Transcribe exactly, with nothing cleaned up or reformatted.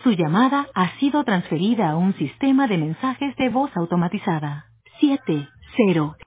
Su llamada ha sido transferida a un sistema de mensajes de voz automatizada. siete cero